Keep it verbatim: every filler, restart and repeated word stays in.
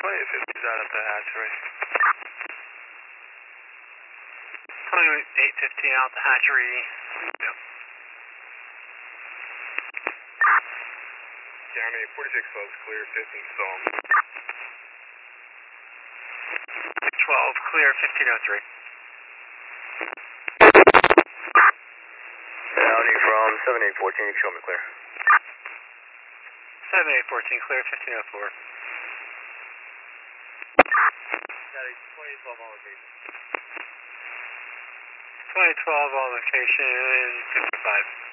twenty-eight fifty is out at the hatchery. twenty-eight fifty out the hatchery. Yep. County, forty-six twelve is clear, fifteen stall. twelve clear, fifteen oh three. County from seven eight fourteen, you can show me clear. seven eight fourteen clear, fifteen oh four. County, twenty twelve on location. twenty twelve on location, fifty-five.